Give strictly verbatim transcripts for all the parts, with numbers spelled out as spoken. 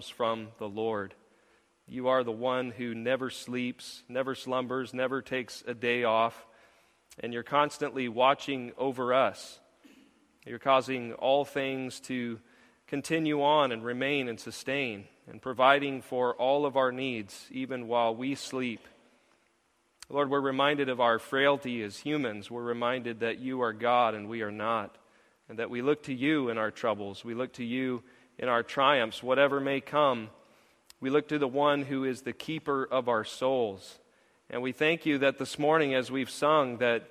comes from the Lord. You are the one who never sleeps, never slumbers, never takes a day off, and you're constantly watching over us. You're causing all things to continue on and remain and sustain, and providing for all of our needs, even while we sleep. Lord, we're reminded of our frailty as humans. We're reminded that you are God and we are not, and that we look to you in our troubles. We look to you in our triumphs, whatever may come. We look to the one who is the keeper of our souls. And we thank you that this morning, as we've sung, that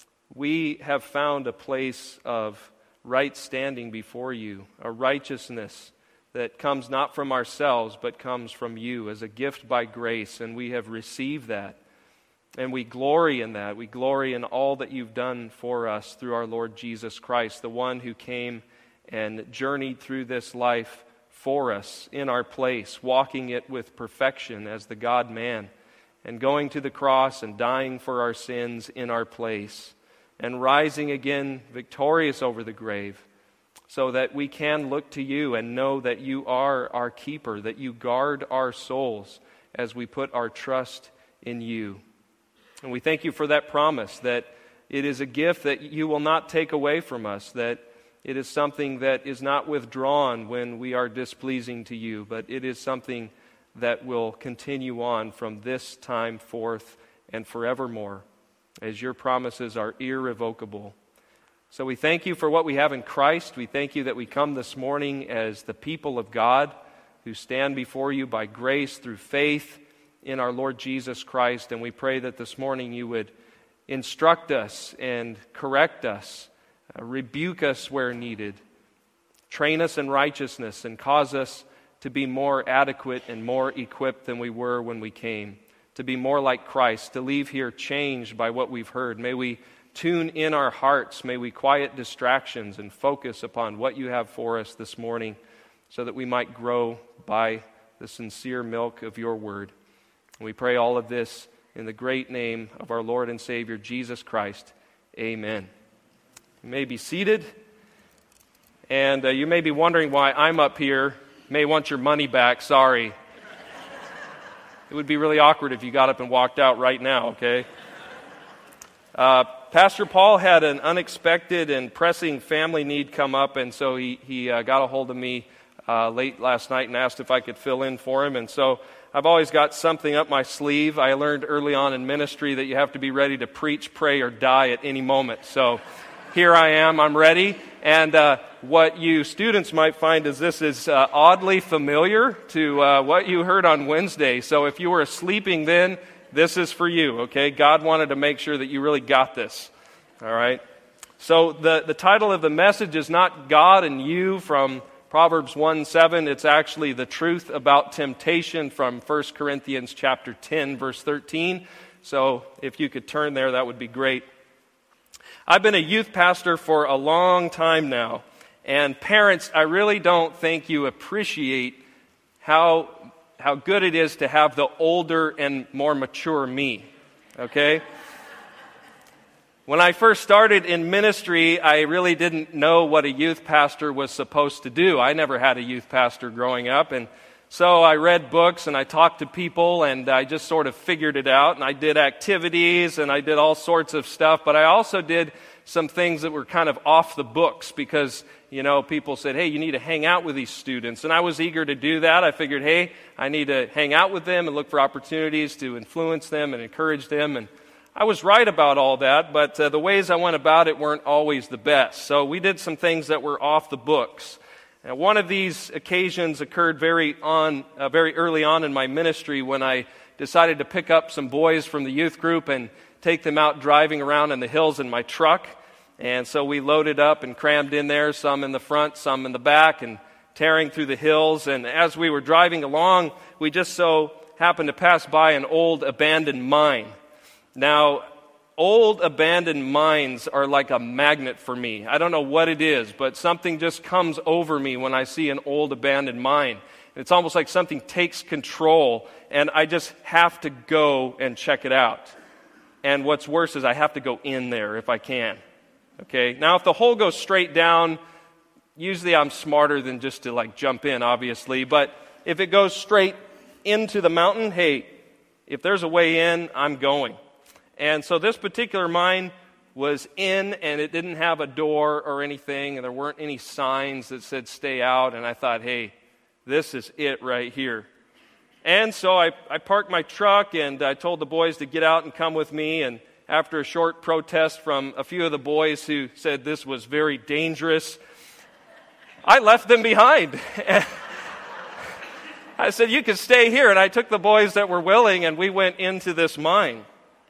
we have found a place of right standing before you, a righteousness that comes not from ourselves, but comes from you as a gift by grace, and we have received that. And we glory in that. We glory in all that you've done for us through our Lord Jesus Christ, the one who came and journeyed through this life for us in our place, walking it with perfection as the God-man, and going to the cross and dying for our sins in our place, and rising again victorious over the grave, so that we can look to you and know that you are our keeper, that you guard our souls as we put our trust in you. And we thank you for that promise, that it is a gift that you will not take away from us, that it is something that is not withdrawn when we are displeasing to you, but it is something that will continue on from this time forth and forevermore, as your promises are irrevocable. So we thank you for what we have in Christ. We thank you that we come this morning as the people of God who stand before you by grace through faith in our Lord Jesus Christ. And we pray that this morning you would instruct us and correct us, uh, rebuke us where needed, train us in righteousness, and cause us to be more adequate and more equipped than we were when we came, to be more like Christ, to leave here changed by what we've heard. May we tune in our hearts, may we quiet distractions and focus upon what you have for us this morning, so that we might grow by the sincere milk of your word. And we pray all of this in the great name of our Lord and Savior, Jesus Christ. Amen. You may be seated, and uh, you may be wondering why I'm up here. You may want your money back, sorry. It would be really awkward if you got up and walked out right now, okay? Uh, Pastor Paul had an unexpected and pressing family need come up, and so he, he uh, got a hold of me uh, late last night and asked if I could fill in for him. And so I've always got something up my sleeve. I learned early on in ministry that you have to be ready to preach, pray, or die at any moment. So here I am, I'm ready. And uh, what you students might find is this is uh, oddly familiar to uh, what you heard on Wednesday. So if you were sleeping then, this is for you, okay? God wanted to make sure that you really got this, all right? So the, the title of the message is not God and You from Proverbs one seven. It's actually the truth about temptation from First Corinthians chapter ten, verse thirteen. So if you could turn there, that would be great. I've been a youth pastor for a long time now, and parents, I really don't think you appreciate how how good it is to have the older and more mature me, okay? When I first started in ministry, I really didn't know what a youth pastor was supposed to do. I never had a youth pastor growing up, and so I read books and I talked to people and I just sort of figured it out, and I did activities and I did all sorts of stuff, but I also did some things that were kind of off the books because, you know, people said, hey, you need to hang out with these students. And I was eager to do that. I figured, hey, I need to hang out with them and look for opportunities to influence them and encourage them. And I was right about all that, but uh, the ways I went about it weren't always the best. So we did some things that were off the books. Now, one of these occasions occurred very on, uh, very early on in my ministry when I decided to pick up some boys from the youth group and take them out driving around in the hills in my truck. And so we loaded up and crammed in there, some in the front, some in the back, and tearing through the hills. And as we were driving along, we just so happened to pass by an old abandoned mine. Now, old abandoned mines are like a magnet for me. I don't know what it is, but something just comes over me when I see an old abandoned mine. It's almost like something takes control, and I just have to go and check it out. And what's worse is I have to go in there if I can. Okay? Now, if the hole goes straight down, usually I'm smarter than just to like jump in, obviously, but if it goes straight into the mountain, hey, if there's a way in, I'm going. And so this particular mine was in, and it didn't have a door or anything, and there weren't any signs that said stay out, and I thought, hey, this is it right here. And so I, I parked my truck, and I told the boys to get out and come with me, and after a short protest from a few of the boys who said this was very dangerous, I left them behind. I said, you can stay here, and I took the boys that were willing, and we went into this mine.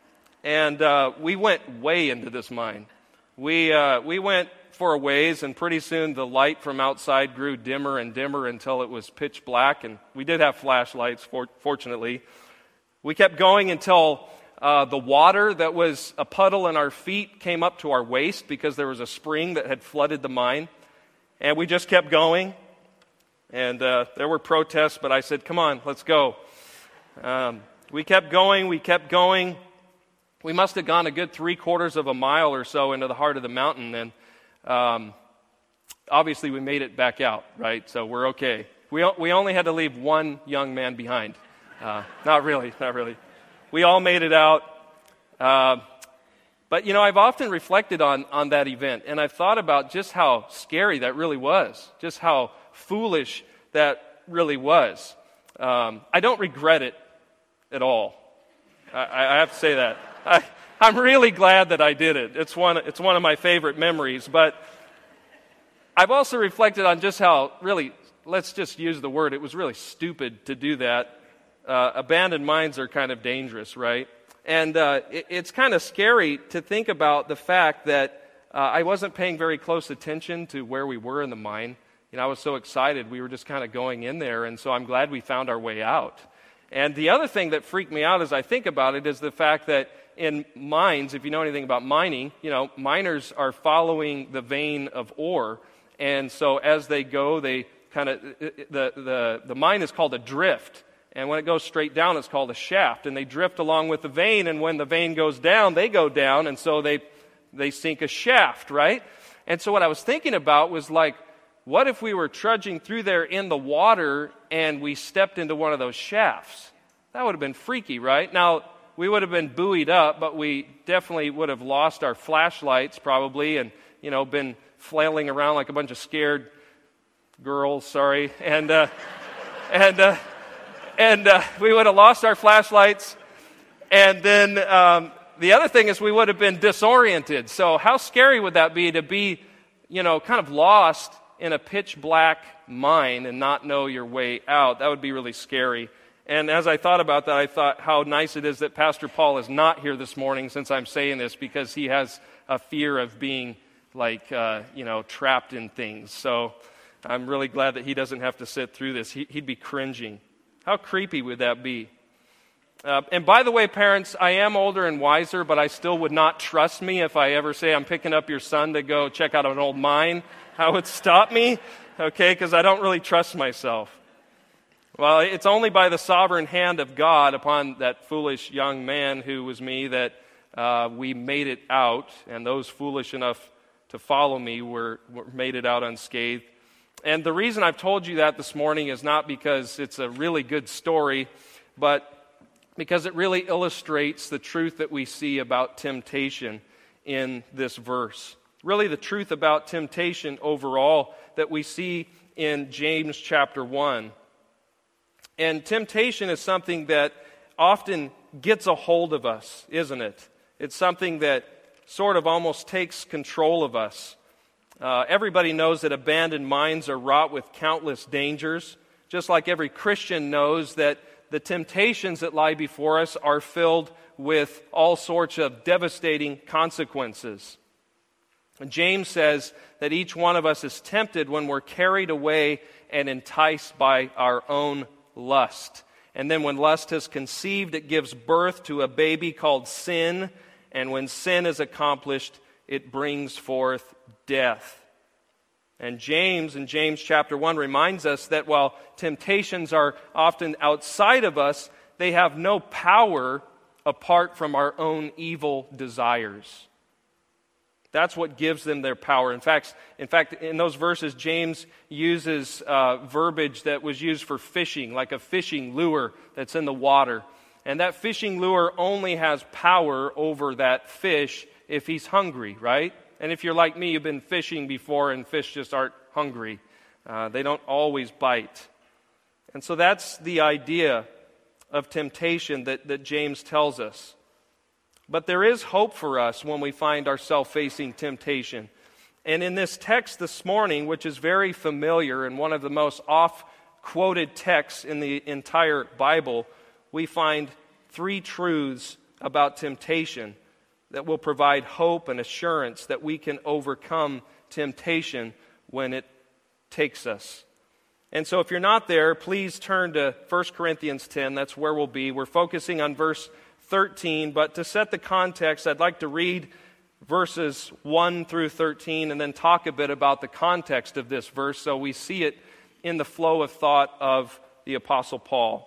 And uh, we went way into this mine. We uh, we went for a ways, and pretty soon the light from outside grew dimmer and dimmer until it was pitch black. And we did have flashlights, for, fortunately. We kept going until uh, the water that was a puddle in our feet came up to our waist because there was a spring that had flooded the mine. And we just kept going. And uh, there were protests, but I said, come on, let's go. Um, we kept going, we kept going. We must have gone a good three quarters of a mile or so into the heart of the mountain, and um, obviously we made it back out, right? So we're okay. We we only had to leave one young man behind. Uh, not really, not really. We all made it out. Uh, but, you know, I've often reflected on, on that event, and I've thought about just how scary that really was, just how foolish that really was. Um, I don't regret it at all. I, I have to say that. I, I'm really glad that I did it. It's one, it's one of my favorite memories. But I've also reflected on just how really, let's just use the word, it was really stupid to do that. Uh, abandoned mines are kind of dangerous, right? And uh, it, it's kind of scary to think about the fact that uh, I wasn't paying very close attention to where we were in the mine. You know, I was so excited. We were just kind of going in there, and so I'm glad we found our way out. And the other thing that freaked me out as I think about it is the fact that in mines, if you know anything about mining, you know, miners are following the vein of ore. And so as they go, they kind of, the, the, the mine is called a drift. And when it goes straight down, it's called a shaft. And they drift along with the vein, and when the vein goes down, they go down, and so they, they sink a shaft, right? And so what I was thinking about was like, what if we were trudging through there in the water and we stepped into one of those shafts? That would have been freaky, right? Now, we would have been buoyed up, but we definitely would have lost our flashlights probably and, you know, been flailing around like a bunch of scared girls, sorry. And uh, and uh, and uh, we would have lost our flashlights. And then um, the other thing is we would have been disoriented. So how scary would that be to be, you know, kind of lost in a pitch black mine and not know your way out? That would be really scary. And as I thought about that, I thought how nice it is that Pastor Paul is not here this morning since I'm saying this, because he has a fear of being like, uh, you know, trapped in things. So I'm really glad that he doesn't have to sit through this. He, he'd be cringing. How creepy would that be? Uh, and by the way, parents, I am older and wiser, but I still would not trust me if I ever say I'm picking up your son to go check out an old mine. That would stop me, okay, because I don't really trust myself. Well, it's only by the sovereign hand of God upon that foolish young man who was me that uh, we made it out, and those foolish enough to follow me were, were made it out unscathed. And the reason I've told you that this morning is not because it's a really good story, but because it really illustrates the truth that we see about temptation in this verse. Really the truth about temptation overall that we see in James chapter one. And temptation is something that often gets a hold of us, isn't it? It's something that sort of almost takes control of us. Uh, everybody knows that abandoned mines are wrought with countless dangers, just like every Christian knows that the temptations that lie before us are filled with all sorts of devastating consequences. And James says that each one of us is tempted when we're carried away and enticed by our own lust. And then when lust has conceived, it gives birth to a baby called sin. And when sin is accomplished, it brings forth death. And James, in James chapter one, reminds us that while temptations are often outside of us, they have no power apart from our own evil desires. That's what gives them their power. In fact, in fact, in those verses, James uses uh, verbiage that was used for fishing, like a fishing lure that's in the water. And that fishing lure only has power over that fish if he's hungry, right? And if you're like me, you've been fishing before and fish just aren't hungry. Uh, they don't always bite. And so that's the idea of temptation that, that James tells us. But there is hope for us when we find ourselves facing temptation. And in this text this morning, which is very familiar and one of the most oft-quoted texts in the entire Bible, we find three truths about temptation that will provide hope and assurance that we can overcome temptation when it takes us. And so if you're not there, please turn to First Corinthians ten. That's where we'll be. We're focusing on verse thirteen, but to set the context, I'd like to read verses one through thirteen and then talk a bit about the context of this verse so we see it in the flow of thought of the Apostle Paul.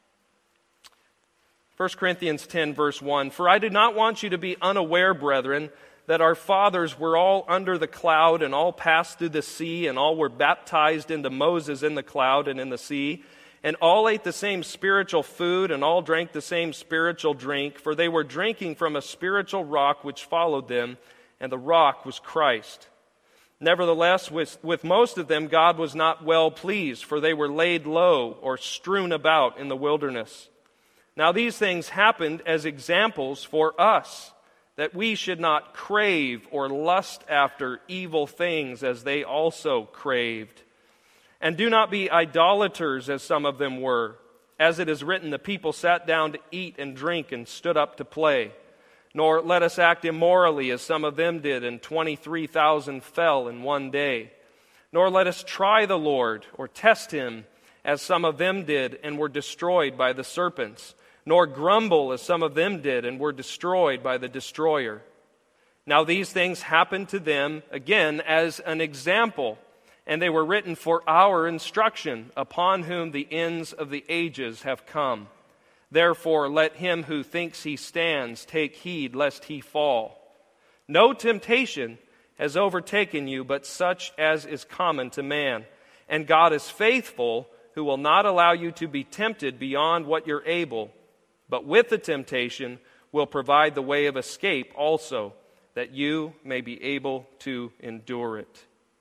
First Corinthians ten, verse one, "For I do not want you to be unaware, brethren, that our fathers were all under the cloud and all passed through the sea and all were baptized into Moses in the cloud and in the sea, and all ate the same spiritual food and all drank the same spiritual drink, for they were drinking from a spiritual rock which followed them, and the rock was Christ. Nevertheless, with, with most of them God was not well pleased, for they were laid low or strewn about in the wilderness. Now these things happened as examples for us, that we should not crave or lust after evil things as they also craved. And do not be idolaters as some of them were. As it is written, the people sat down to eat and drink and stood up to play. Nor let us act immorally as some of them did, and twenty-three thousand fell in one day. Nor let us try the Lord or test him as some of them did and were destroyed by the serpents. Nor grumble as some of them did and were destroyed by the destroyer. Now these things happened to them, again, as an example, and they were written for our instruction, upon whom the ends of the ages have come. Therefore let him who thinks he stands take heed lest he fall. No temptation has overtaken you, but such as is common to man. And God is faithful, who will not allow you to be tempted beyond what you're able, but with the temptation will provide the way of escape also, that you may be able to endure it."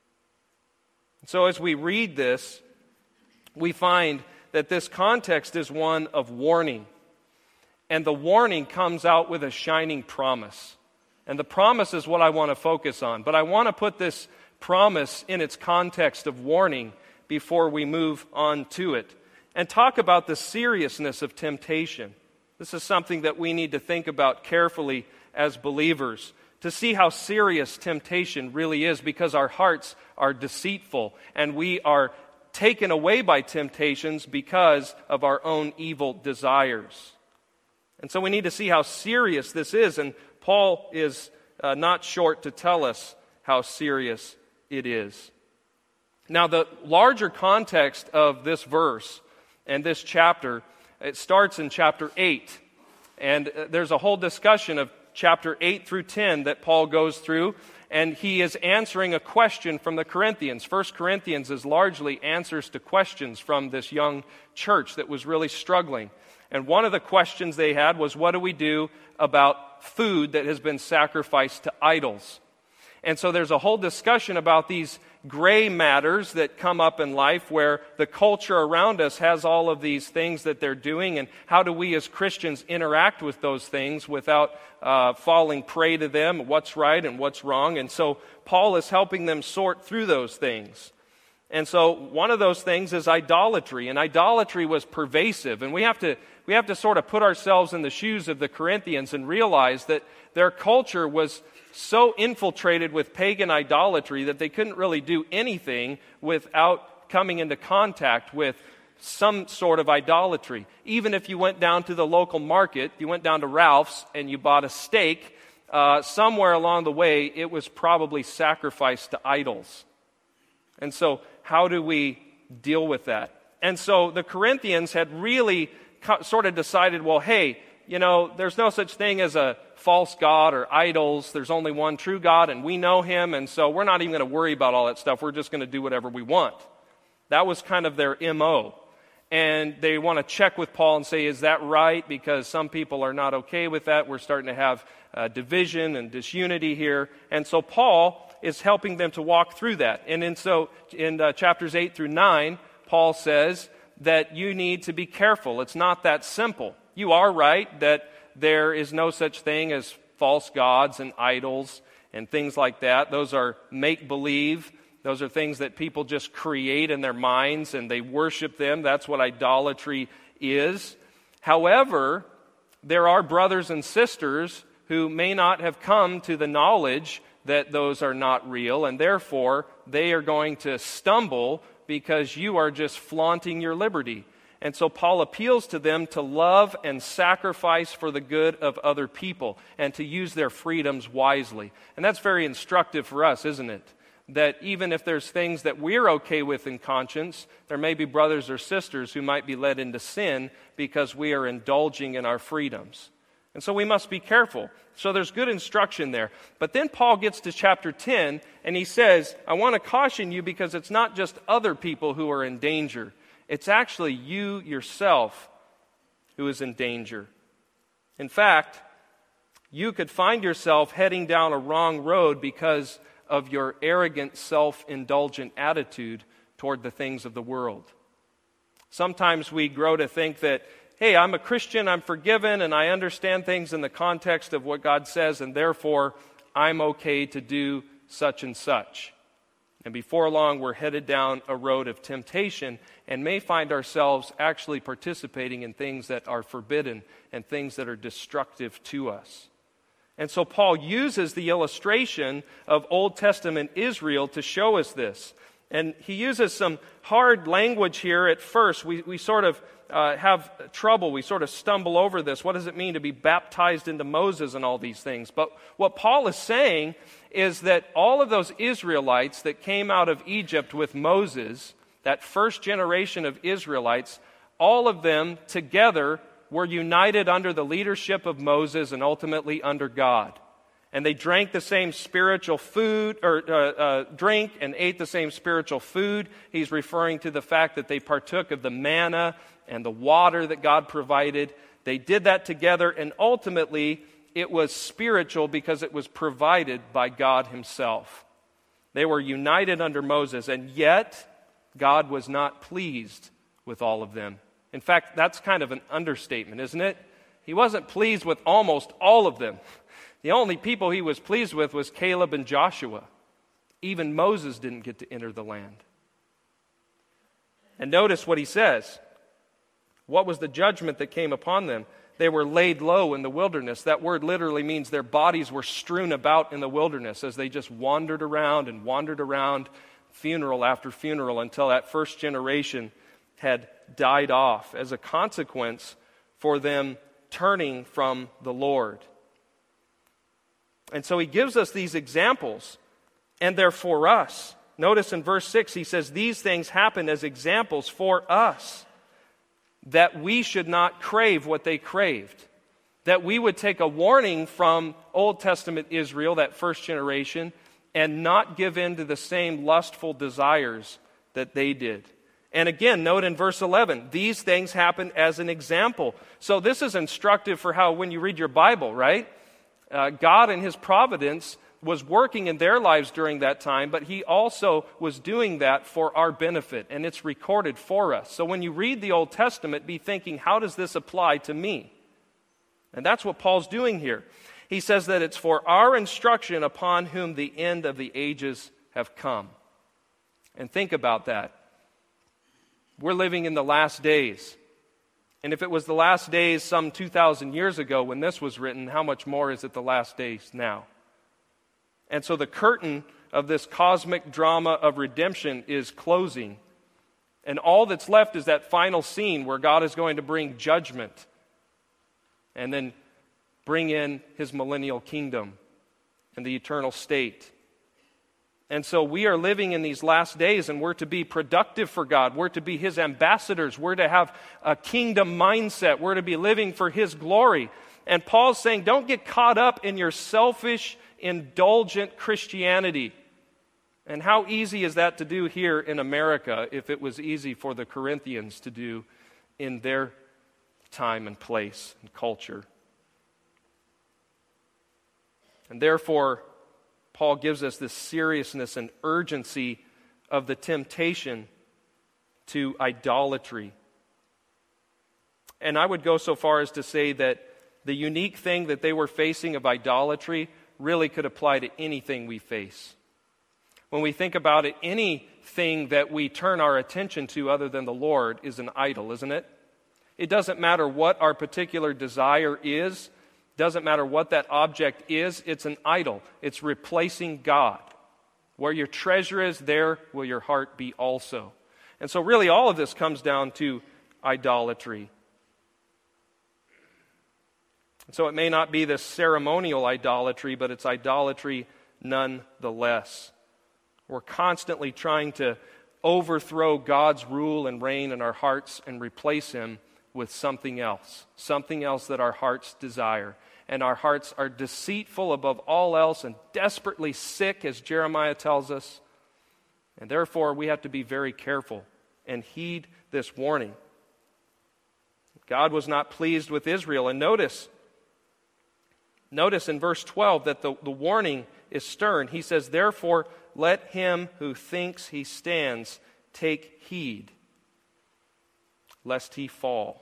So as we read this, we find that this context is one of warning. And the warning comes out with a shining promise. And the promise is what I want to focus on. But I want to put this promise in its context of warning before we move on to it, and talk about the seriousness of temptation. This is something that we need to think about carefully as believers, to see how serious temptation really is, because our hearts are deceitful and we are taken away by temptations because of our own evil desires. And so we need to see how serious this is, and Paul is uh, not short to tell us how serious it is. Now, the larger context of this verse and this chapter, it starts in chapter eight, and there's a whole discussion of chapter eight through ten that Paul goes through, and he is answering a question from the Corinthians. First Corinthians is largely answers to questions from this young church that was really struggling. And one of the questions they had was, what do we do about food that has been sacrificed to idols? And so there's a whole discussion about these gray matters that come up in life where the culture around us has all of these things that they're doing, and how do we as Christians interact with those things without uh, falling prey to them, what's right and what's wrong. And so Paul is helping them sort through those things. And so one of those things is idolatry, and idolatry was pervasive, and we have to we have to sort of put ourselves in the shoes of the Corinthians and realize that their culture was so infiltrated with pagan idolatry that they couldn't really do anything without coming into contact with some sort of idolatry. Even if you went down to the local market, you went down to Ralph's and you bought a steak, uh, somewhere along the way it was probably sacrificed to idols. And so how do we deal with that? And so the Corinthians had really co- sort of decided, well, hey, you know, there's no such thing as a false god or idols. There's only one true God, and we know him, and so we're not even going to worry about all that stuff. We're just going to do whatever we want. That was kind of their M O. And they want to check with Paul and say, is that right? Because some people are not okay with that. We're starting to have uh, division and disunity here. And so Paul is helping them to walk through that. And in, so in uh, chapters eight through nine, Paul says that you need to be careful. It's not that simple. You are right that there is no such thing as false gods and idols and things like that. Those are make-believe. Those are things that people just create in their minds and they worship them. That's what idolatry is. However, there are brothers and sisters who may not have come to the knowledge that those are not real, and therefore they are going to stumble because you are just flaunting your liberty. And so Paul appeals to them to love and sacrifice for the good of other people and to use their freedoms wisely. And that's very instructive for us, isn't it? That even if there's things that we're okay with in conscience, there may be brothers or sisters who might be led into sin because we are indulging in our freedoms. And so we must be careful. So there's good instruction there. But then Paul gets to chapter ten, and he says, I want to caution you because it's not just other people who are in danger. It's actually you yourself who is in danger. In fact, you could find yourself heading down a wrong road because of your arrogant, self-indulgent attitude toward the things of the world. Sometimes we grow to think that, hey, I'm a Christian, I'm forgiven, and I understand things in the context of what God says, and therefore I'm okay to do such and such. And before long, we're headed down a road of temptation and may find ourselves actually participating in things that are forbidden and things that are destructive to us. And so Paul uses the illustration of Old Testament Israel to show us this. And he uses some hard language here at first. We, we sort of uh, have trouble. We sort of stumble over this. What does it mean to be baptized into Moses and all these things? But what Paul is saying is that all of those Israelites that came out of Egypt with Moses, that first generation of Israelites, all of them together were united under the leadership of Moses and ultimately under God. And they drank the same spiritual food, or uh, uh, drink and ate the same spiritual food. He's referring to the fact that they partook of the manna and the water that God provided. They did that together, and ultimately it was spiritual because it was provided by God himself. They were united under Moses, and yet God was not pleased with all of them. In fact, that's kind of an understatement, isn't it? He wasn't pleased with almost all of them. The only people he was pleased with was Caleb and Joshua. Even Moses didn't get to enter the land. And notice what he says. What was the judgment that came upon them? They were laid low in the wilderness. That word literally means their bodies were strewn about in the wilderness as they just wandered around and wandered around, funeral after funeral, until that first generation had died off as a consequence for them turning from the Lord. And so he gives us these examples, and they're for us. Notice in verse six, he says, these things happen as examples for us, that we should not crave what they craved, that we would take a warning from Old Testament Israel, that first generation, and not give in to the same lustful desires that they did. And again, note in verse eleven, these things happen as an example. So this is instructive for how when you read your Bible, right? Uh, God in his providence was working in their lives during that time, but he also was doing that for our benefit, and it's recorded for us. So when you read the Old Testament, be thinking, how does this apply to me? And that's what Paul's doing here. He says that it's for our instruction upon whom the end of the ages have come. And think about that. We're living in the last days. And if it was the last days some two thousand years ago when this was written, how much more is it the last days now? And so the curtain of this cosmic drama of redemption is closing. And all that's left is that final scene where God is going to bring judgment and then bring in his millennial kingdom and the eternal state. And so we are living in these last days, and we're to be productive for God. We're to be His ambassadors. We're to have a kingdom mindset. We're to be living for His glory. And Paul's saying, don't get caught up in your selfish, indulgent Christianity. And how easy is that to do here in America if it was easy for the Corinthians to do in their time and place and culture? And therefore, Paul gives us this seriousness and urgency of the temptation to idolatry. And I would go so far as to say that the unique thing that they were facing of idolatry really could apply to anything we face. When we think about it, anything that we turn our attention to other than the Lord is an idol, isn't it? It doesn't matter what our particular desire is. Doesn't matter what that object is, it's an idol. It's replacing God. Where your treasure is, there will your heart be also. And so really all of this comes down to idolatry. So it may not be this ceremonial idolatry, but it's idolatry nonetheless. We're constantly trying to overthrow God's rule and reign in our hearts and replace Him with something else, something else that our hearts desire. And our hearts are deceitful above all else and desperately sick, as Jeremiah tells us. And therefore, we have to be very careful and heed this warning. God was not pleased with Israel. And notice, notice in verse twelve that the, the warning is stern. He says, therefore, let him who thinks he stands take heed, lest he fall.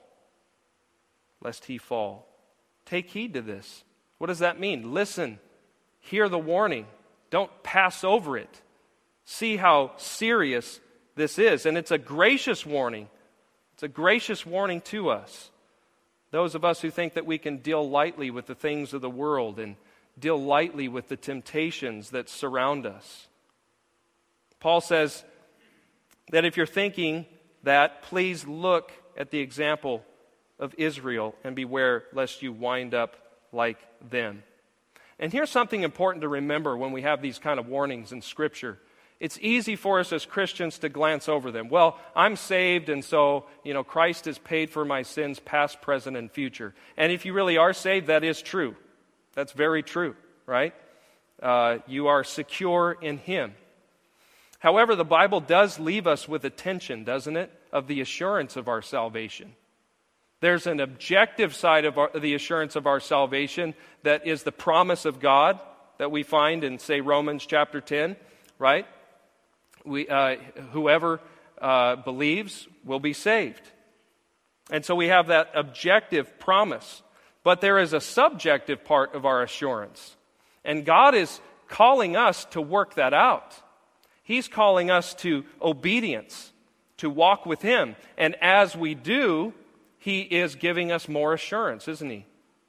Lest he fall. Take heed to this. What does that mean? Listen. Hear the warning. Don't pass over it. See how serious this is. And it's a gracious warning. It's a gracious warning to us. Those of us who think that we can deal lightly with the things of the world and deal lightly with the temptations that surround us. Paul says that if you're thinking that, please look at the example of Israel and beware lest you wind up like them. And here's something important to remember when we have these kind of warnings in Scripture. It's easy for us as Christians to glance over them. Well, I'm saved, and so, you know, Christ has paid for my sins past, present, and future. And if you really are saved, that is true. That's very true, right? Uh, you are secure in Him. However, the Bible does leave us with a tension, doesn't it, of the assurance of our salvation. There's an objective side of our, the assurance of our salvation that is the promise of God that we find in, say, Romans chapter ten, right? We, uh, whoever uh, believes will be saved. And so we have that objective promise. But there is a subjective part of our assurance. And God is calling us to work that out. He's calling us to obedience, to walk with Him. And as we do, He is giving us more assurance, isn't He?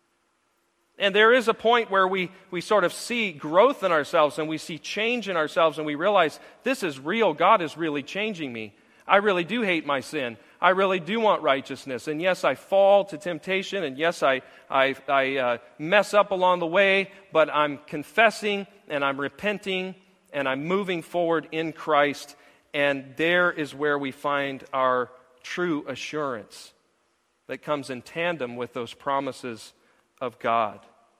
And there is a point where we, we sort of see growth in ourselves and we see change in ourselves and we realize this is real. God is really changing me. I really do hate my sin. I really do want righteousness. And yes, I fall to temptation. And yes, I, I, I uh, mess up along the way. But I'm confessing and I'm repenting and I'm moving forward in Christ. And there is where we find our true assurance that comes in tandem with those promises of God.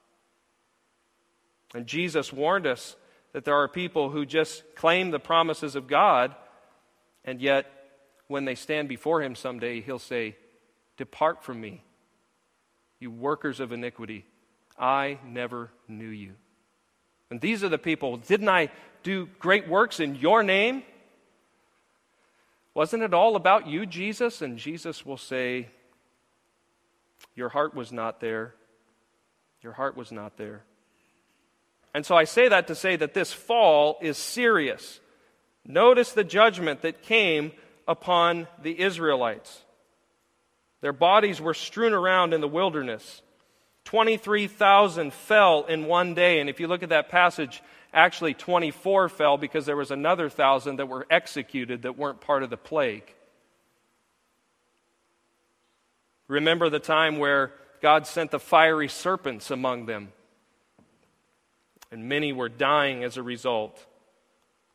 And Jesus warned us that there are people who just claim the promises of God, and yet when they stand before Him someday, He'll say, "Depart from me, you workers of iniquity. I never knew you." And these are the people, didn't I do great works in your name? Wasn't it all about you, Jesus? And Jesus will say, your heart was not there. Your heart was not there. And so I say that to say that this fall is serious. Notice the judgment that came upon the Israelites. Their bodies were strewn around in the wilderness. twenty-three thousand fell in one day. And if you look at that passage, actually twenty-four fell because there was another thousand that were executed that weren't part of the plague. Remember the time where God sent the fiery serpents among them, and many were dying as a result.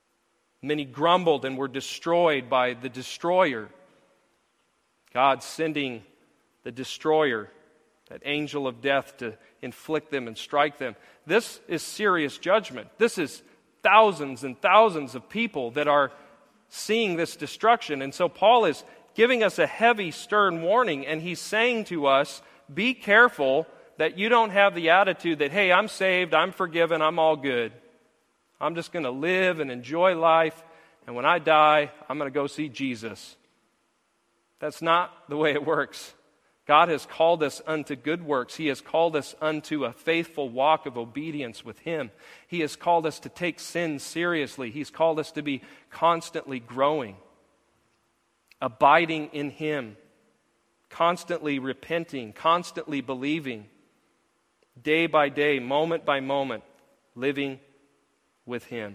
Many grumbled and were destroyed by the destroyer. God sending the destroyer, that angel of death, to inflict them and strike them. This is serious judgment. This is thousands and thousands of people that are seeing this destruction. And so Paul is giving us a heavy, stern warning, and he's saying to us, be careful that you don't have the attitude that, hey, I'm saved, I'm forgiven, I'm all good. I'm just going to live and enjoy life, and when I die, I'm going to go see Jesus. That's not the way it works. God has called us unto good works. He has called us unto a faithful walk of obedience with Him. He has called us to take sin seriously. He's called us to be constantly growing, abiding in Him, constantly repenting, constantly believing, day by day, moment by moment, living with Him.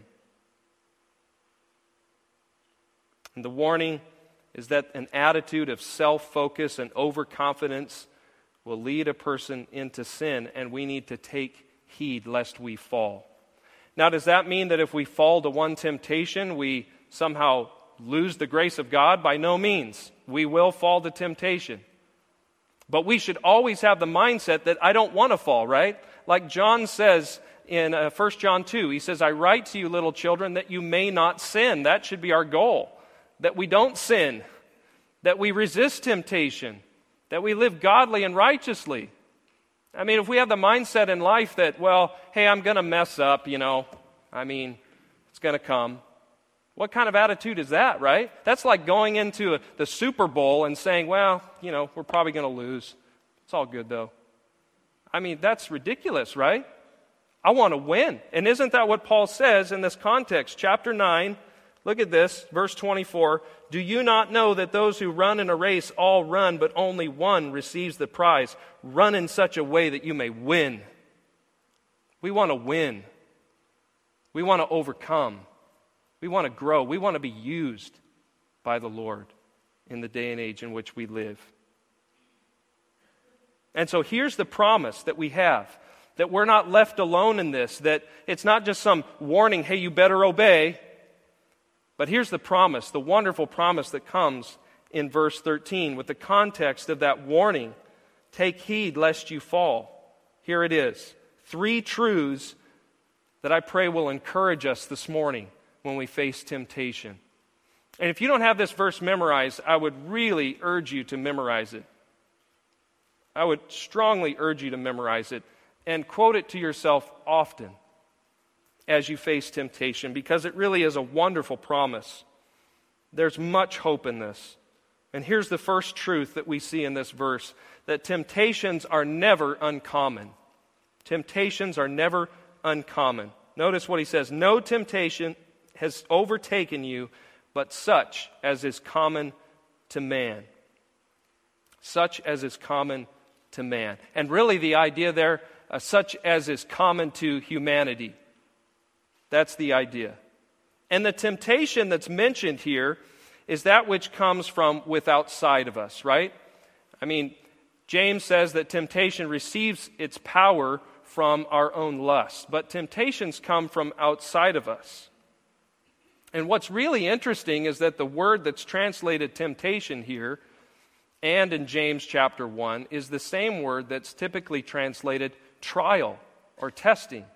And the warning is that an attitude of self-focus and overconfidence will lead a person into sin, and we need to take heed lest we fall. Now, does that mean that if we fall to one temptation, we somehow lose the grace of God? By no means. We will fall to temptation. But we should always have the mindset that I don't want to fall, right? Like John says in uh, First John two, he says, I write to you, little children, that you may not sin. That should be our goal. That we don't sin, that we resist temptation, that we live godly and righteously. I mean, if we have the mindset in life that, well, hey, I'm going to mess up, you know, I mean, it's going to come. What kind of attitude is that, right? That's like going into a, the Super Bowl and saying, well, you know, we're probably going to lose. It's all good, though. I mean, that's ridiculous, right? I want to win. And isn't that what Paul says in this context? Chapter nine, look at this, verse twenty-four. Do you not know that those who run in a race all run, but only one receives the prize? Run in such a way that you may win. We want to win. We want to overcome. We want to grow. We want to be used by the Lord in the day and age in which we live. And so here's the promise that we have, that we're not left alone in this, that it's not just some warning, hey, you better obey. But here's the promise, the wonderful promise that comes in verse thirteen with the context of that warning. Take heed lest you fall. Here it is. Three truths that I pray will encourage us this morning when we face temptation. And if you don't have this verse memorized, I would really urge you to memorize it. I would strongly urge you to memorize it and quote it to yourself often as you face temptation, because it really is a wonderful promise. There's much hope in this. And here's the first truth that we see in this verse, that temptations are never uncommon. Temptations are never uncommon. Notice what he says, no temptation has overtaken you, but such as is common to man. Such as is common to man. And really the idea there, uh, such as is common to humanity. That's the idea. And the temptation that's mentioned here is that which comes from with outside of us, right? I mean, James says that temptation receives its power from our own lust, but temptations come from outside of us. And what's really interesting is that the word that's translated temptation here and in James chapter one is the same word that's typically translated trial or testing.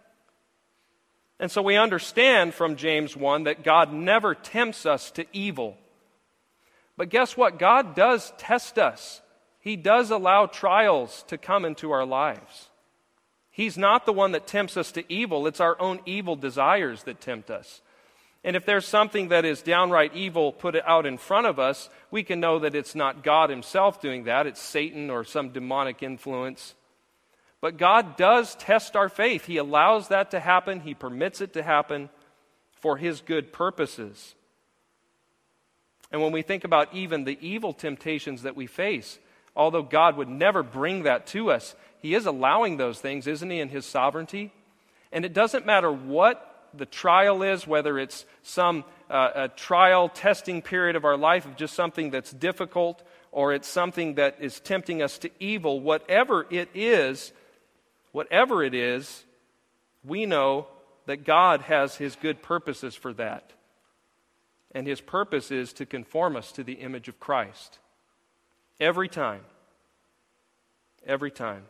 And so we understand from James one that God never tempts us to evil. But guess what? God does test us. He does allow trials to come into our lives. He's not the one that tempts us to evil. It's our own evil desires that tempt us. And if there's something that is downright evil put out in front of us, we can know that it's not God himself doing that. It's Satan or some demonic influence. But God does test our faith. He allows that to happen. He permits it to happen for His good purposes. And when we think about even the evil temptations that we face, although God would never bring that to us, He is allowing those things, isn't He, in His sovereignty? And it doesn't matter what the trial is, whether it's some uh, a trial testing period of our life of just something that's difficult, or it's something that is tempting us to evil, whatever it is, whatever it is, we know that God has His good purposes for that. And his purpose is to conform us to the image of Christ. Every time. Every time.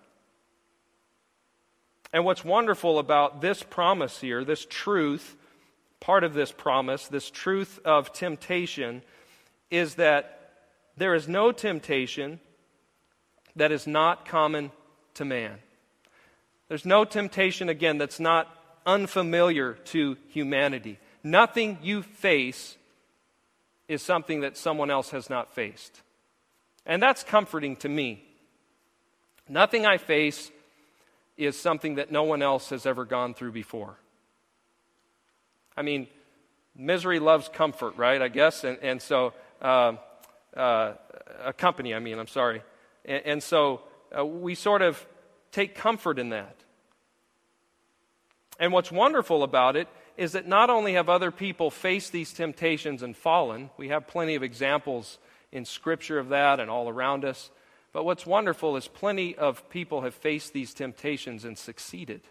And what's wonderful about this promise here, this truth, part of this promise, this truth of temptation, is that there is no temptation that is not common to man. There's no temptation, again, that's not unfamiliar to humanity. Nothing you face is something that someone else has not faced. And that's comforting to me. Nothing I face is something that no one else has ever gone through before. I mean, misery loves comfort, right, I guess? And, and so, uh, uh, a company, I mean, I'm sorry. And, and so uh, we sort of take comfort in that. And what's wonderful about it is that not only have other people faced these temptations and fallen, we have plenty of examples in Scripture of that and all around us, but what's wonderful is plenty of people have faced these temptations and succeeded.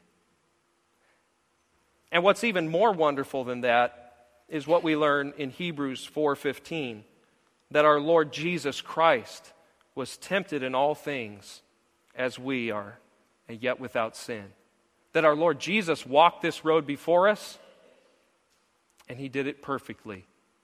And what's even more wonderful than that is what we learn in Hebrews four fifteen, that our Lord Jesus Christ was tempted in all things as we are, and yet without sin. That our Lord Jesus walked this road before us, and he did it perfectly.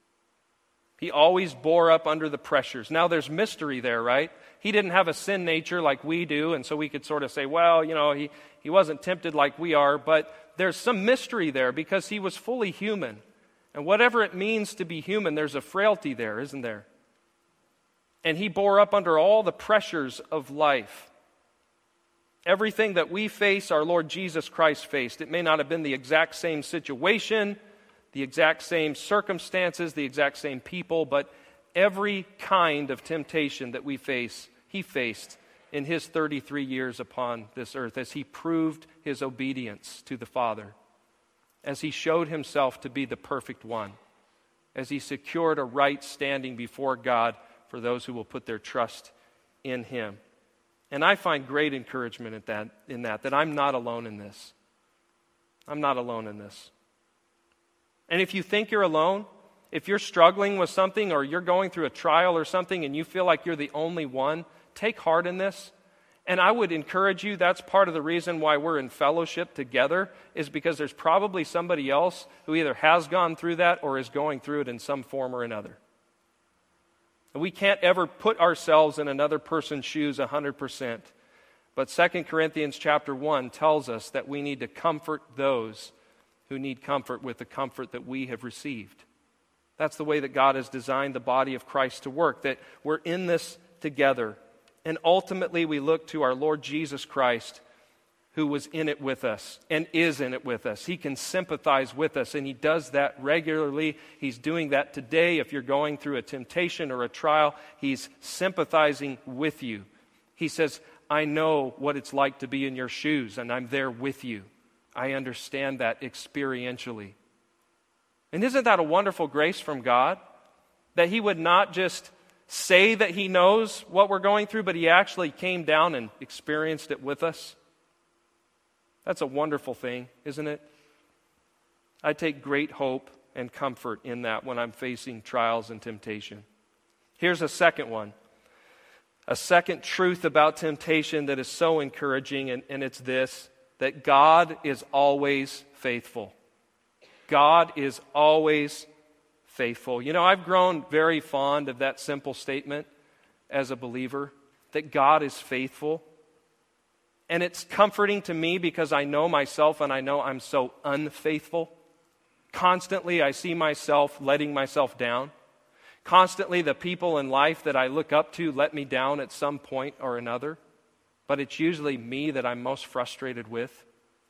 He always bore up under the pressures. Now there's mystery there, right? He didn't have a sin nature like we do, and so we could sort of say, well, you know, he, he wasn't tempted like we are, but there's some mystery there because he was fully human. And whatever it means to be human, there's a frailty there, isn't there? And he bore up under all the pressures of life. Everything that we face, our Lord Jesus Christ faced. It may not have been the exact same situation, the exact same circumstances, the exact same people, but every kind of temptation that we face, he faced in his thirty-three years upon this earth as he proved his obedience to the Father, as he showed himself to be the perfect one, as he secured a right standing before God for those who will put their trust in him. And I find great encouragement at that, in that, that I'm not alone in this. I'm not alone in this. And if you think you're alone, if you're struggling with something or you're going through a trial or something and you feel like you're the only one, take heart in this. And I would encourage you, that's part of the reason why we're in fellowship together, is because there's probably somebody else who either has gone through that or is going through it in some form or another. And we can't ever put ourselves in another person's shoes one hundred percent. But Second Corinthians chapter one tells us that we need to comfort those who need comfort with the comfort that we have received. That's the way that God has designed the body of Christ to work, that we're in this together. And ultimately we look to our Lord Jesus Christ, who was in it with us and is in it with us. He can sympathize with us, and he does that regularly. He's doing that today. If you're going through a temptation or a trial, he's sympathizing with you. He says, I know what it's like to be in your shoes, and I'm there with you. I understand that experientially. And isn't that a wonderful grace from God? That he would not just say that he knows what we're going through, but he actually came down and experienced it with us. That's a wonderful thing, isn't it? I take great hope and comfort in that when I'm facing trials and temptation. Here's a second one. A second truth about temptation that is so encouraging, and, and it's this, that God is always faithful. God is always faithful. You know, I've grown very fond of that simple statement as a believer, that God is faithful. And it's comforting to me because I know myself and I know I'm so unfaithful. Constantly I see myself letting myself down. Constantly the people in life that I look up to let me down at some point or another. But it's usually me that I'm most frustrated with.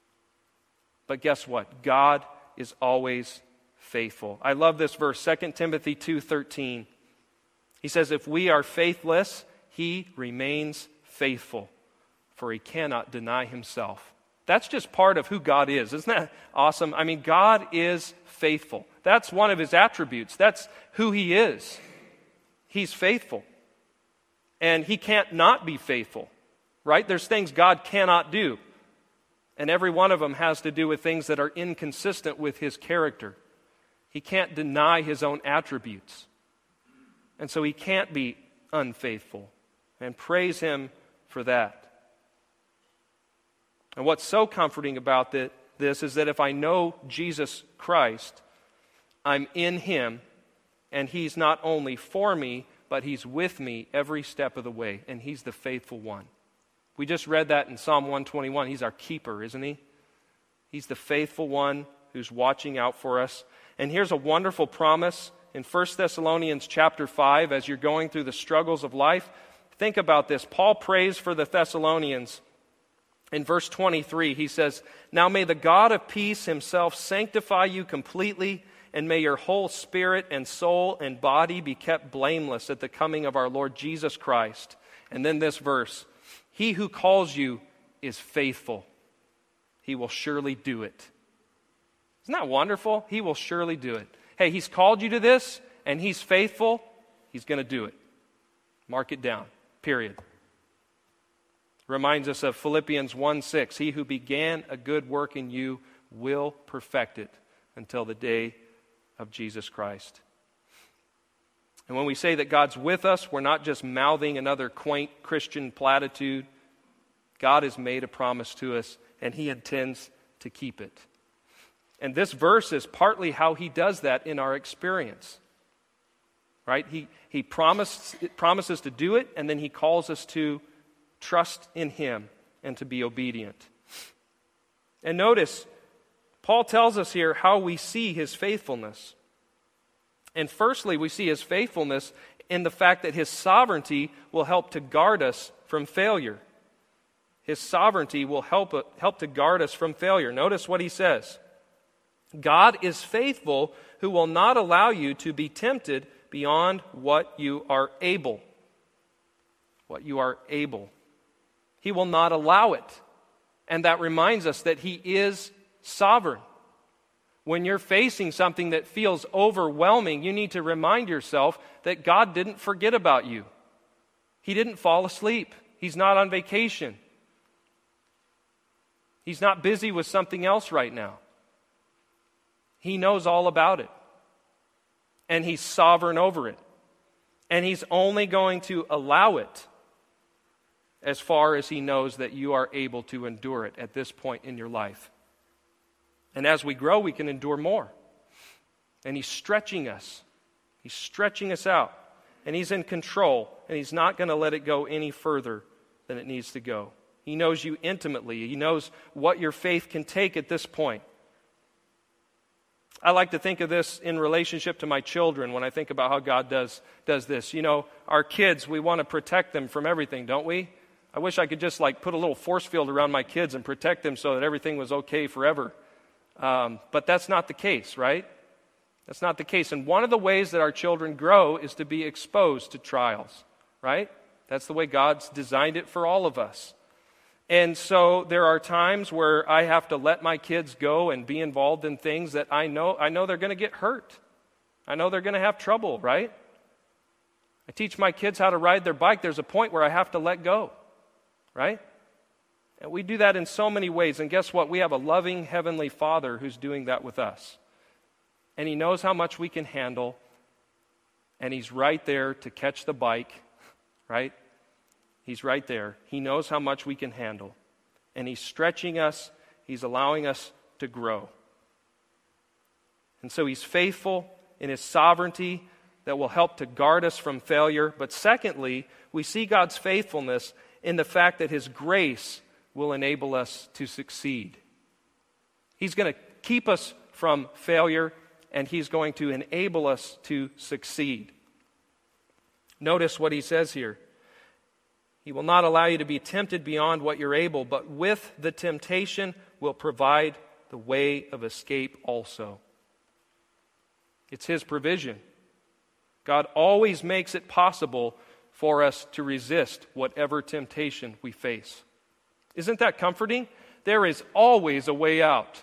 But guess what? God is always faithful. I love this verse, Second Timothy two thirteen. He says, if we are faithless, he remains faithful, for he cannot deny himself. That's just part of who God is. Isn't that awesome? I mean, God is faithful. That's one of his attributes. That's who he is. He's faithful. And he can't not be faithful, right? There's things God cannot do. And every one of them has to do with things that are inconsistent with his character. He can't deny his own attributes. And so he can't be unfaithful. And praise him for that. And what's so comforting about this is that if I know Jesus Christ, I'm in him, and he's not only for me, but he's with me every step of the way, and he's the faithful one. We just read that in Psalm one twenty-one. He's our keeper, isn't he? He's the faithful one who's watching out for us. And here's a wonderful promise in First Thessalonians chapter five, as you're going through the struggles of life. Think about this. Paul prays for the Thessalonians. In verse twenty-three, he says, "Now may the God of peace himself sanctify you completely, and may your whole spirit and soul and body be kept blameless at the coming of our Lord Jesus Christ." And then this verse, "He who calls you is faithful. He will surely do it." Isn't that wonderful? He will surely do it. Hey, he's called you to this, and he's faithful. He's going to do it. Mark it down. Period. Reminds us of Philippians one six. "He who began a good work in you will perfect it until the day of Jesus Christ." And when we say that God's with us, we're not just mouthing another quaint Christian platitude. God has made a promise to us, and he intends to keep it. And this verse is partly how he does that in our experience. Right? He, he promised, promises to do it, and then he calls us to trust in him and to be obedient. And notice, Paul tells us here how we see his faithfulness. And firstly, we see his faithfulness in the fact that his sovereignty will help to guard us from failure. His sovereignty will help, help to guard us from failure. Notice what he says. "God is faithful, who will not allow you to be tempted beyond what you are able." What you are able. He will not allow it. And that reminds us that he is sovereign. When you're facing something that feels overwhelming, you need to remind yourself that God didn't forget about you. He didn't fall asleep. He's not on vacation. He's not busy with something else right now. He knows all about it. And he's sovereign over it. And he's only going to allow it as far as he knows that you are able to endure it at this point in your life. And as we grow, we can endure more. And he's stretching us. He's stretching us out. And he's in control. And he's not going to let it go any further than it needs to go. He knows you intimately. He knows what your faith can take at this point. I like to think of this in relationship to my children when I think about how God does, does this. You know, our kids, we want to protect them from everything, don't we? I wish I could just like put a little force field around my kids and protect them so that everything was okay forever. Um, but that's not the case, right? That's not the case. And one of the ways that our children grow is to be exposed to trials, right? That's the way God's designed it for all of us. And so there are times where I have to let my kids go and be involved in things that I know I know they're going to get hurt. I know they're going to have trouble, right? I teach my kids how to ride their bike. There's a point where I have to let go, right? And we do that in so many ways. And guess what? We have a loving Heavenly Father who's doing that with us. And he knows how much we can handle. And he's right there to catch the bike, right? He's right there. He knows how much we can handle. And he's stretching us. He's allowing us to grow. And so he's faithful in his sovereignty that will help to guard us from failure. But secondly, we see God's faithfulness in the fact that his grace will enable us to succeed. He's going to keep us from failure, and he's going to enable us to succeed. Notice what he says here. He will not allow you to be tempted beyond what you're able, but with the temptation will provide the way of escape also. It's his provision. God always makes it possible for us to resist whatever temptation we face. Isn't that comforting? There is always a way out.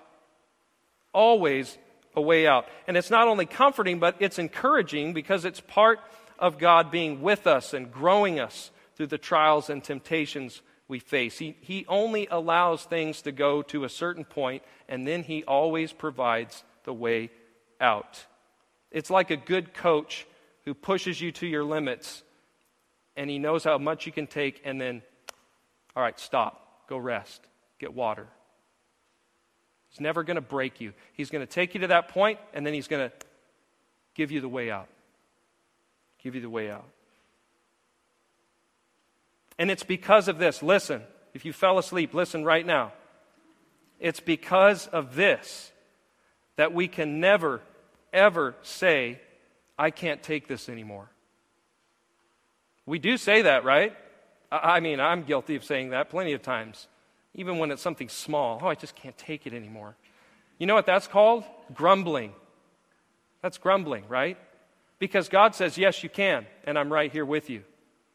Always a way out. And it's not only comforting, but it's encouraging because it's part of God being with us and growing us through the trials and temptations we face. He, he only allows things to go to a certain point, and then he always provides the way out. It's like a good coach who pushes you to your limits, and he knows how much you can take, and then, all right, stop, go rest, get water. He's never going to break you. He's going to take you to that point, and then he's going to give you the way out. Give you the way out. And it's because of this. Listen, if you fell asleep, listen right now. It's because of this that we can never, ever say, I can't take this anymore. We do say that, right? I mean, I'm guilty of saying that plenty of times. Even when it's something small. Oh, I just can't take it anymore. You know what that's called? Grumbling. That's grumbling, right? Because God says, yes, you can, and I'm right here with you.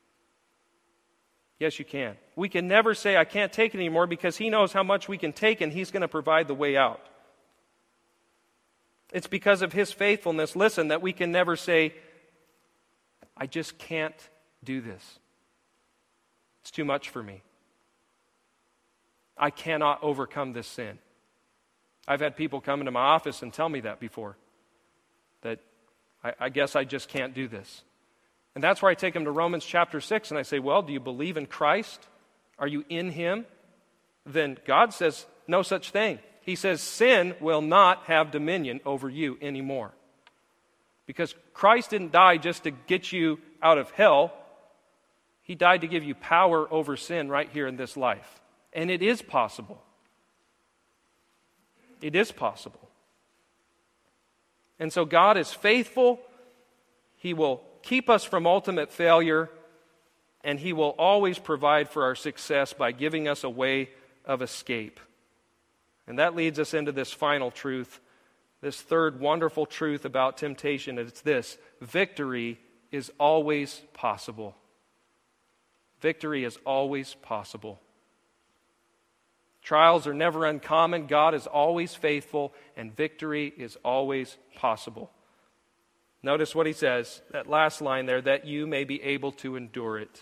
Yes, you can. We can never say, I can't take it anymore, because He knows how much we can take, and He's going to provide the way out. It's because of His faithfulness, listen, that we can never say, I just can't do this. It's too much for me. I cannot overcome this sin. I've had people come into my office and tell me that before, that I, I guess I just can't do this. And that's where I take them to Romans chapter six, and I say, well, do you believe in Christ? Are you in Him? Then God says no such thing. He says sin will not have dominion over you anymore. Because Christ didn't die just to get you out of hell. He died to give you power over sin right here in this life. And it is possible. It is possible. And so God is faithful. He will keep us from ultimate failure, and He will always provide for our success by giving us a way of escape. And that leads us into this final truth, this third wonderful truth about temptation. It's this: victory is always possible. Victory is always possible. Trials are never uncommon. God is always faithful, and victory is always possible. Notice what he says, that last line there, that you may be able to endure it.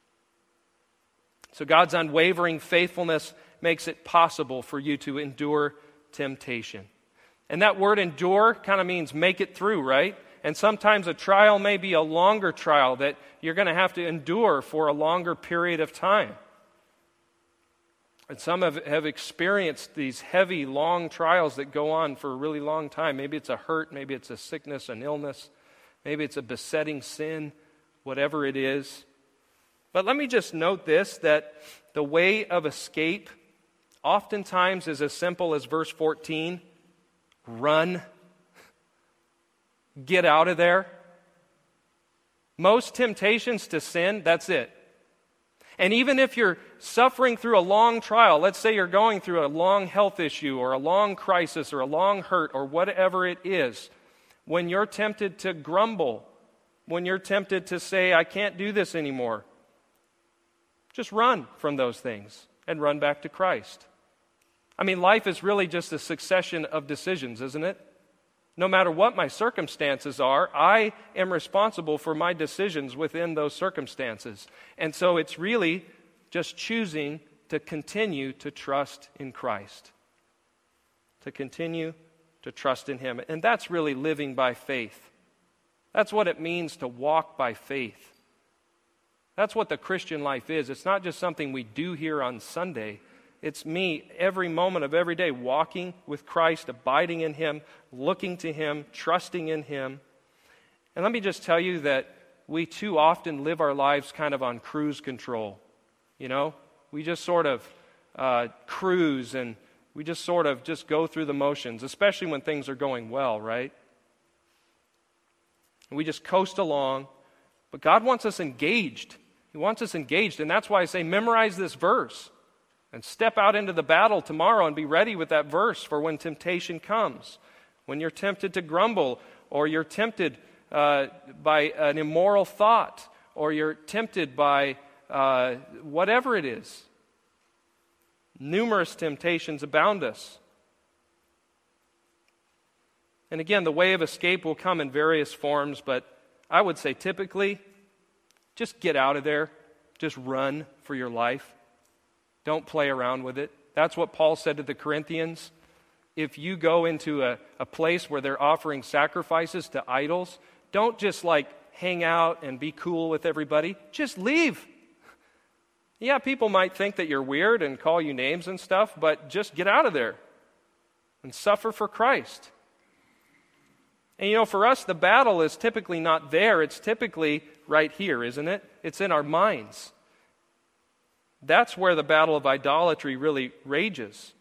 So God's unwavering faithfulness makes it possible for you to endure temptation. And that word endure kind of means make it through, right? And sometimes a trial may be a longer trial that you're going to have to endure for a longer period of time. And some have, have experienced these heavy, long trials that go on for a really long time. Maybe it's a hurt, maybe it's a sickness, an illness, maybe it's a besetting sin, whatever it is. But let me just note this, that the way of escape oftentimes is as simple as verse fourteen. Run. Get out of there. Most temptations to sin, that's it. And even if you're suffering through a long trial, let's say you're going through a long health issue or a long crisis or a long hurt or whatever it is, when you're tempted to grumble, when you're tempted to say, I can't do this anymore, just run from those things and run back to Christ. I mean, life is really just a succession of decisions, isn't it? No matter what my circumstances are, I am responsible for my decisions within those circumstances. And so it's really just choosing to continue to trust in Christ. To continue to trust in Him. And that's really living by faith. That's what it means to walk by faith. That's what the Christian life is. It's not just something we do here on Sunday. It's me every moment of every day walking with Christ, abiding in Him, looking to Him, trusting in Him. And let me just tell you that we too often live our lives kind of on cruise control. You know, we just sort of uh, cruise and we just sort of just go through the motions, especially when things are going well, right? And we just coast along. But God wants us engaged. He wants us engaged. And that's why I say memorize this verse. And step out into the battle tomorrow and be ready with that verse for when temptation comes. When you're tempted to grumble, or you're tempted uh, by an immoral thought, or you're tempted by uh, whatever it is. Numerous temptations abound us. And again, the way of escape will come in various forms, but I would say typically, just get out of there. Just run for your life. Don't play around with it. That's what Paul said to the Corinthians. if you go into a, a place where they're offering sacrifices to idols, don't just like hang out and be cool with everybody. Just leave. Yeah, people might think that you're weird and call you names and stuff, but just get out of there and suffer for Christ. And you know, for us, the battle is typically not there. It's typically right here, isn't it? It's in our minds. That's where the battle of idolatry really rages.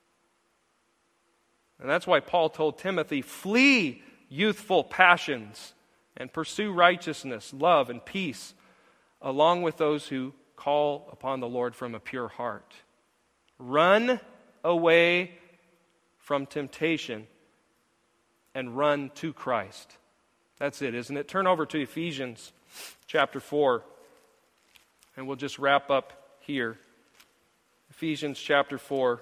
And that's why Paul told Timothy, flee youthful passions and pursue righteousness, love, and peace, along with those who call upon the Lord from a pure heart. Run away from temptation and run to Christ. That's it, isn't it? Turn over to Ephesians chapter four, and we'll just wrap up here. Ephesians chapter four.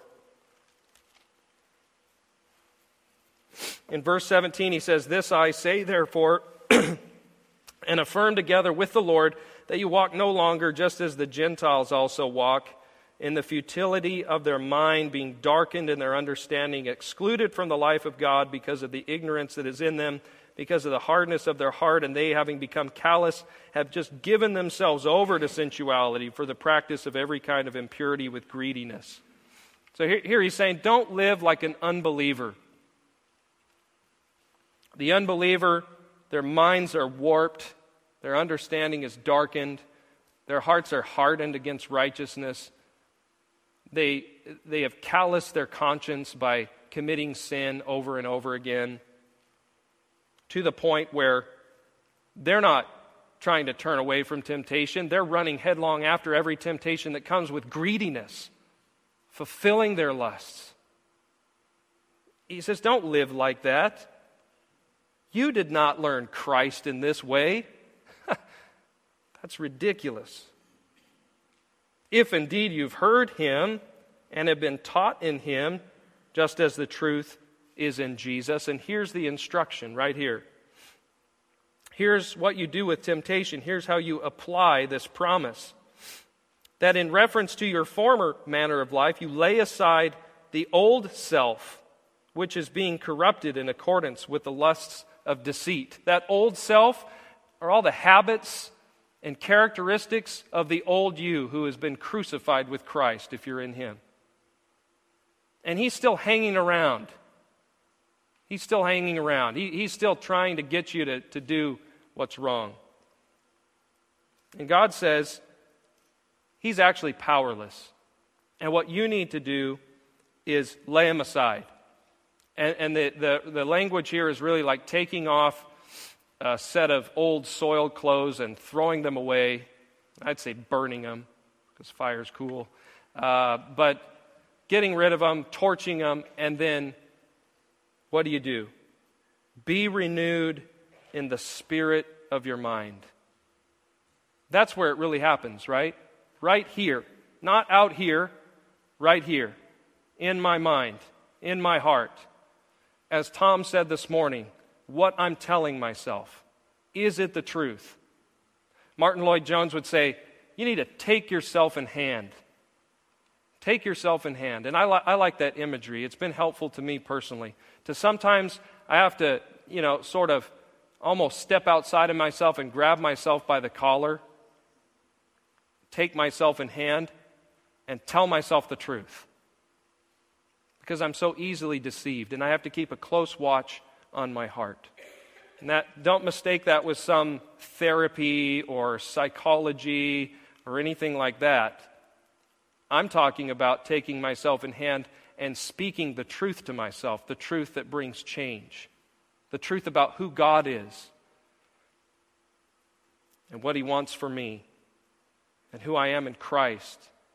In verse seventeen, he says, "This I say, therefore, and affirm together with the Lord, that you walk no longer just as the Gentiles also walk, in the futility of their mind, being darkened in their understanding, excluded from the life of God because of the ignorance that is in them, because of the hardness of their heart, and they, having become callous, have just given themselves over to sensuality for the practice of every kind of impurity with greediness." So here, here he's saying, don't live like an unbeliever. The unbeliever, their minds are warped, their understanding is darkened, their hearts are hardened against righteousness. They, they have calloused their conscience by committing sin over and over again, to the point where they're not trying to turn away from temptation. They're running headlong after every temptation that comes with greediness, fulfilling their lusts. He says, don't live like that. You did not learn Christ in this way. That's ridiculous. If indeed you've heard him and have been taught in him, just as the truth is in Jesus. And here's the instruction right here. Here's what you do with temptation. Here's how you apply this promise. That in reference to your former manner of life, you lay aside the old self, which is being corrupted in accordance with the lusts of deceit. That old self are all the habits and characteristics of the old you who has been crucified with Christ if you're in him. And he's still hanging around. He's still hanging around. He, he's still trying to get you to, to do what's wrong. And God says he's actually powerless. And what you need to do is lay him aside. And, and the, the, the language here is really like taking off a set of old soiled clothes and throwing them away. I'd say burning them, because fire's cool. Uh, but getting rid of them, torching them, and then what do you do? Be renewed in the spirit of your mind. That's where it really happens, right? Right here. Not out here, right here. In my mind, in my heart. As Tom said this morning, what I'm telling myself. Is it the truth? Martin Lloyd-Jones would say, you need to take yourself in hand. Take yourself in hand. And I, li- I like that imagery. It's been helpful to me personally. To sometimes I have to, you know, sort of almost step outside of myself and grab myself by the collar, take myself in hand, and tell myself the truth. Because I'm so easily deceived, and I have to keep a close watch on my heart. And that, don't mistake that with some therapy or psychology or anything like that. I'm talking about taking myself in hand and speaking the truth to myself, the truth that brings change, the truth about who God is and what he wants for me and who I am in Christ.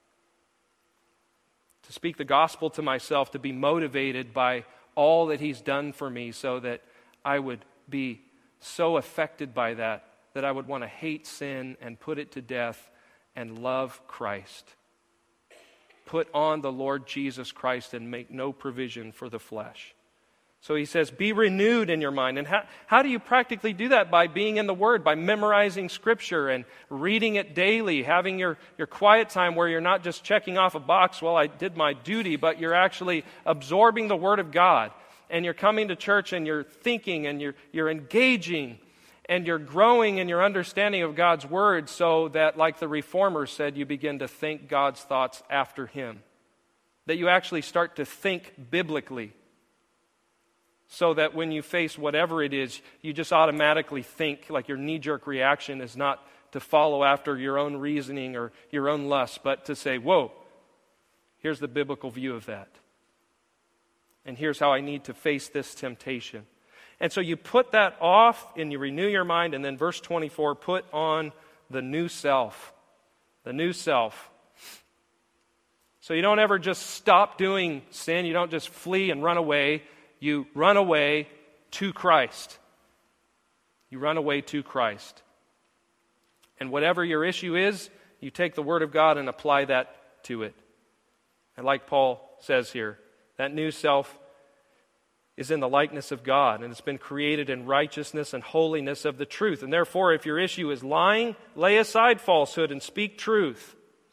To speak the gospel to myself, to be motivated by all that he's done for me so that I would be so affected by that, that I would want to hate sin and put it to death and love Christ. Put on the Lord Jesus Christ and make no provision for the flesh. So he says, be renewed in your mind. And how, how do you practically do that? By being in the Word, by memorizing Scripture and reading it daily, having your, your quiet time where you're not just checking off a box, well, I did my duty, but you're actually absorbing the Word of God. And you're coming to church and you're thinking and you're, you're engaging and you're growing in your understanding of God's Word so that, like the Reformers said, you begin to think God's thoughts after Him. That you actually start to think biblically. So that when you face whatever it is, you just automatically think, like your knee-jerk reaction is not to follow after your own reasoning or your own lust, but to say, whoa, here's the biblical view of that. And here's how I need to face this temptation. And so you put that off and you renew your mind, and then verse twenty-four, put on the new self. The new self. So you don't ever just stop doing sin. You don't just flee and run away. You run away to Christ. You run away to Christ. And whatever your issue is, you take the Word of God and apply that to it. And like Paul says here, that new self is in the likeness of God, and it's been created in righteousness and holiness of the truth. And therefore, if your issue is lying, lay aside falsehood and speak truth.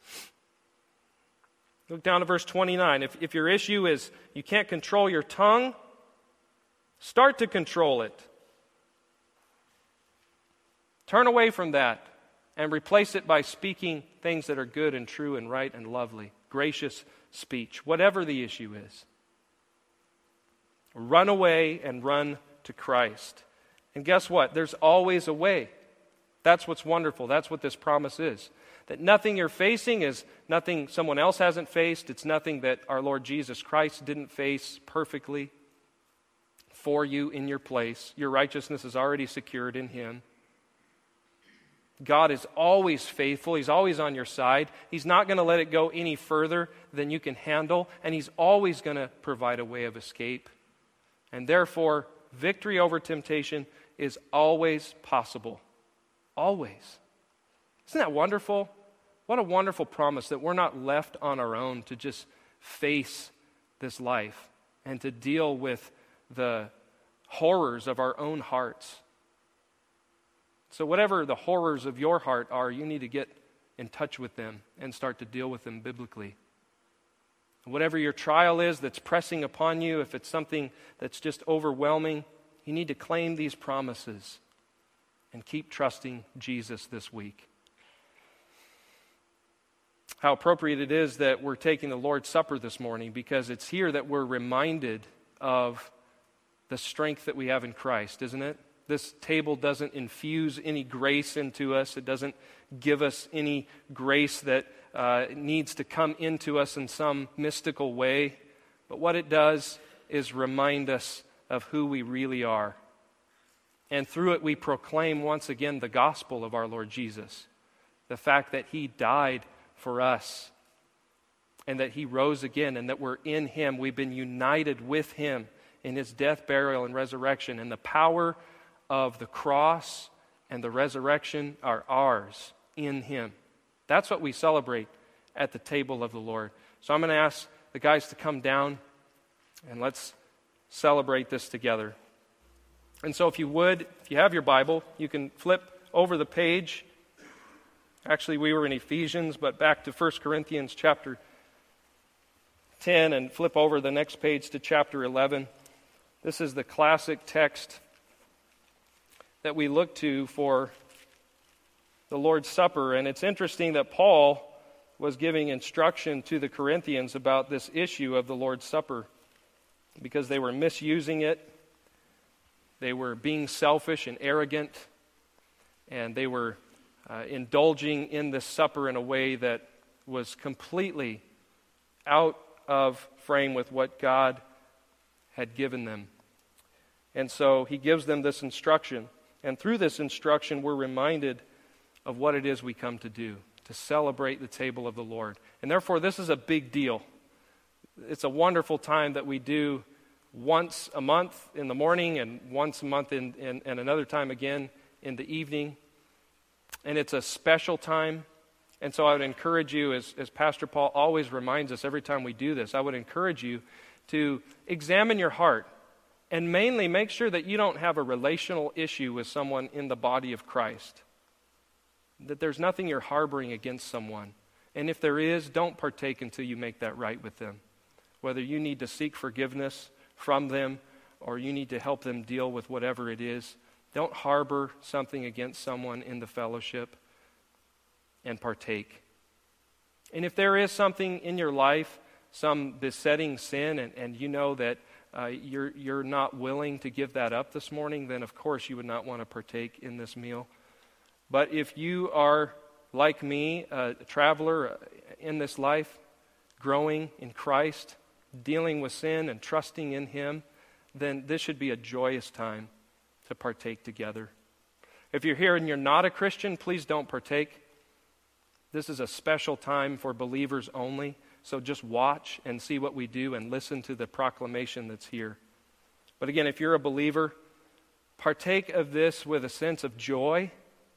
Look down to verse twenty-nine. If, if your issue is you can't control your tongue, start to control it. Turn away from that and replace it by speaking things that are good and true and right and lovely. Gracious speech, whatever the issue is. Run away and run to Christ. And guess what? There's always a way. That's what's wonderful. That's what this promise is. That nothing you're facing is nothing someone else hasn't faced. It's nothing that our Lord Jesus Christ didn't face perfectly for you in your place. Your righteousness is already secured in Him. God is always faithful. He's always on your side. He's not going to let it go any further than you can handle, and He's always going to provide a way of escape. And therefore, victory over temptation is always possible. Always. Isn't that wonderful? What a wonderful promise that we're not left on our own to just face this life and to deal with the horrors of our own hearts. So whatever the horrors of your heart are, you need to get in touch with them and start to deal with them biblically. Whatever your trial is that's pressing upon you, if it's something that's just overwhelming, you need to claim these promises and keep trusting Jesus this week. How appropriate it is that we're taking the Lord's Supper this morning, because it's here that we're reminded of the strength that we have in Christ, isn't it? This table doesn't infuse any grace into us. It doesn't give us any grace that uh, needs to come into us in some mystical way. But what it does is remind us of who we really are. And through it we proclaim once again the gospel of our Lord Jesus. The fact that He died for us and that He rose again and that we're in Him. We've been united with Him in His death, burial, and resurrection. And the power of the cross and the resurrection are ours in Him. That's what we celebrate at the table of the Lord. So I'm going to ask the guys to come down and let's celebrate this together. And so if you would, if you have your Bible, you can flip over the page. Actually, we were in Ephesians, but back to First Corinthians chapter ten and flip over the next page to chapter eleven. This is the classic text that we look to for the Lord's Supper. And it's interesting that Paul was giving instruction to the Corinthians about this issue of the Lord's Supper because they were misusing it. They were being selfish and arrogant, and they were uh, indulging in this supper in a way that was completely out of frame with what God had given them. And so he gives them this instruction. And through this instruction, we're reminded of what it is we come to do, to celebrate the table of the Lord. And therefore, this is a big deal. It's a wonderful time that we do once a month in the morning and once a month in, in, and another time again in the evening. And it's a special time. And so I would encourage you, as, as Pastor Paul always reminds us every time we do this, I would encourage you to examine your heart And mainly, make sure that you don't have a relational issue with someone in the body of Christ. That there's nothing you're harboring against someone. And if there is, don't partake until you make that right with them. Whether you need to seek forgiveness from them or you need to help them deal with whatever it is, don't harbor something against someone in the fellowship and partake. And if there is something in your life, some besetting sin, and, and you know that uh, you're, you're not willing to give that up this morning, then of course you would not want to partake in this meal. But if you are, like me, a traveler in this life, growing in Christ, dealing with sin and trusting in Him, then this should be a joyous time to partake together. If you're here and you're not a Christian, please don't partake. This is a special time for believers only, so just watch and see what we do and listen to the proclamation that's here. But again, if you're a believer, partake of this with a sense of joy.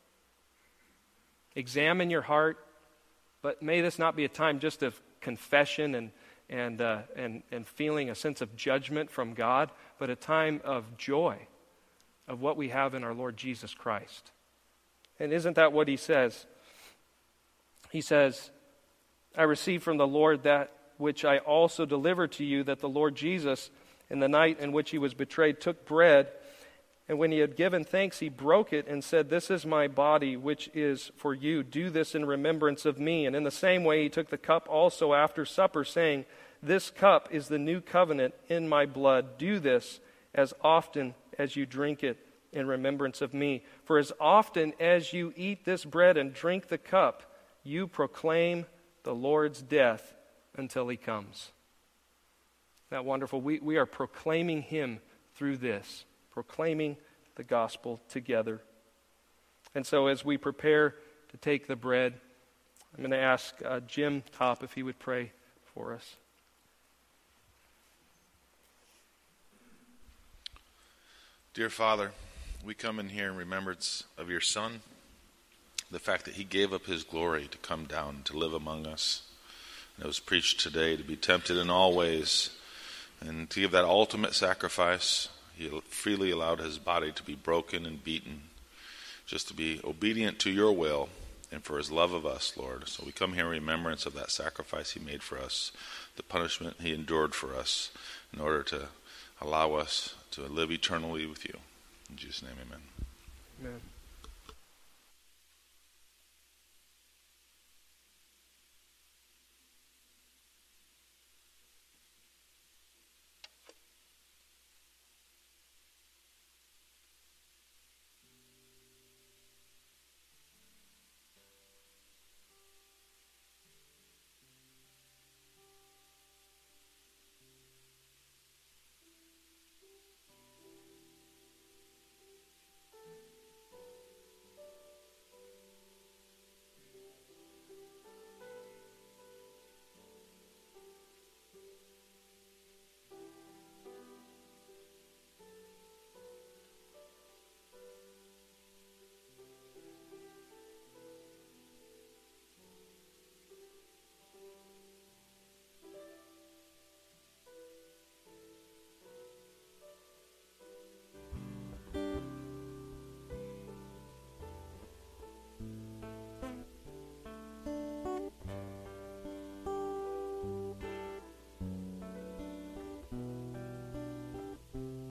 Examine your heart, but may this not be a time just of confession and and uh, and and feeling a sense of judgment from God, but a time of joy of what we have in our Lord Jesus Christ. And isn't that what He says? He says, I received from the Lord that which I also delivered to you, that the Lord Jesus, in the night in which He was betrayed, took bread, and when He had given thanks, He broke it and said, this is my body, which is for you. Do this in remembrance of me. And in the same way, He took the cup also after supper, saying, this cup is the new covenant in my blood. Do this as often as you drink it in remembrance of me. For as often as you eat this bread and drink the cup, you proclaim the Lord's death until He comes. Isn't that wonderful? We, we are proclaiming Him through this. Proclaiming the gospel together. And so as we prepare to take the bread, I'm going to ask uh, Jim Top if he would pray for us. Dear Father, we come in here in remembrance of your Son, the fact that He gave up His glory to come down to live among us. And it was preached today to be tempted in all ways and to give that ultimate sacrifice. He freely allowed His body to be broken and beaten, just to be obedient to your will and for His love of us, Lord. So we come here in remembrance of that sacrifice He made for us, the punishment He endured for us, in order to allow us to live eternally with you. In Jesus' name, amen. Amen.